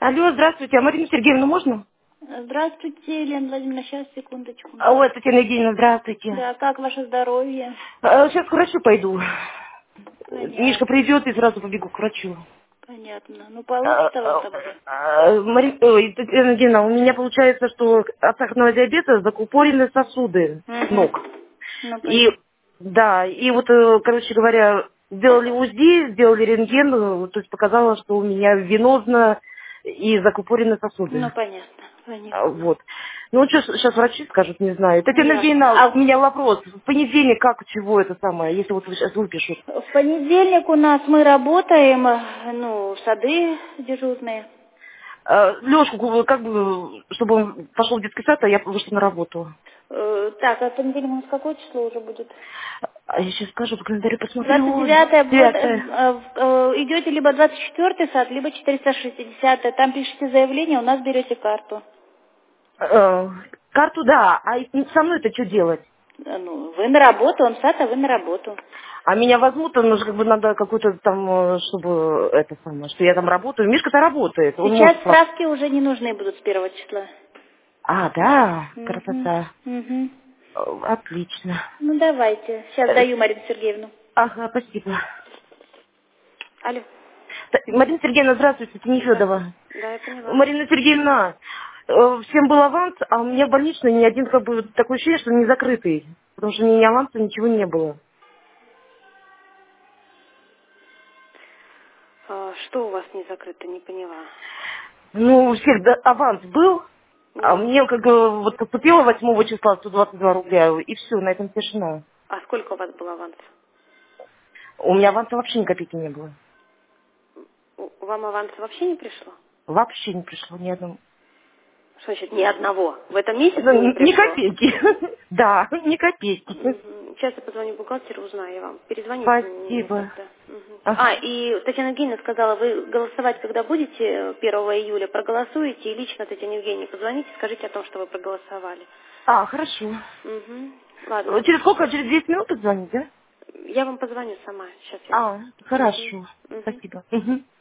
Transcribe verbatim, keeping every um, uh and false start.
Алло, здравствуйте. А Марину Сергеевну можно? Здравствуйте, Елена Владимировна, сейчас, секундочку. А, Ой, Татьяна Евгеньевна, здравствуйте. Да, как ваше здоровье? Сейчас к врачу пойду. Мишка Понятно, придет и сразу побегу к врачу. понятно. Ну, А, получится вас а, обоих? а, Мари- ой, Татьяна Евгеньевна, у меня получается, что от сахарного диабета закупорены сосуды Угу. ног. Ну, И понятно. да, и вот, э, короче говоря, сделали УЗИ, сделали рентген, э, то есть показало, что у меня венозно и закупорены Ну, сосуды. понятно, А, понятно. Вот. Ну, что сейчас врачи скажут, не знаю. Татьяна Ясно. Евгеньевна, у А меня вопрос. В понедельник как, чего это самое, если вот сейчас выпишут? в понедельник у нас мы работаем, э, ну, сады дежурные. Лешку, как бы, чтобы он пошел в детский сад, а я вышла на работу. Э, Так, а в понедельник у нас какое число уже будет? А я сейчас скажу, по календарю двадцать посмотрю. девятое вот, э, Девятое. э, э, идете либо двадцать четвёртый сад, либо четыреста шестидесятый. Там пишите заявление, у нас берете карту. Э, Карту, да. А и со мной-то что делать? Э, Ну, вы на работу, он сад, а вы на работу. А меня возьмут, он уже как бы надо какой-то там, э, чтобы это самое, что я там работаю. Мишка-то работает, он Сейчас может... слаб- справки уже не нужны будут с первого числа. А, да, Угу. красота. Угу. Э, Отлично. Ну, давайте. Сейчас Э, даю Марину Сергеевну. Ага, спасибо. Алло. Т- Марина Сергеевна, здравствуйте, это Здравствуйте. Нефедова. Да, я поняла. Марина Сергеевна, э, всем был аванс, а у меня в больничной ни один как бы такое ощущение, что не закрытый. Потому что ни аванса, ничего не было. А, что у вас не закрыто, не поняла. Ну, у всех да, аванс был, а Ну, мне как бы вот поступило восьмого числа сто двадцать два рубля, и все, на этом тишина. а сколько у вас был аванс? У меня аванса вообще ни копейки не было. У- Вам аванс вообще не пришло? Вообще не пришло ни одного. Что значит ни одного? В этом месяце Ну, не Ни пришло? копейки. Да, ни копейки. Мгм. Сейчас я позвоню бухгалтеру, узнаю я вам. Перезвоните мне Спасибо. тогда. Мгм. А, Ага. и Татьяна Евгеньевна сказала, вы голосовать, когда будете первого июля, проголосуете, и лично Татьяне Евгеньевне позвоните, скажите о том, что вы проголосовали. А, хорошо. Угу. Ладно. Через сколько? Через десять минут позвонить, да? Я вам позвоню сама. Сейчас я... А, Угу. хорошо. Угу. Спасибо. Мгм.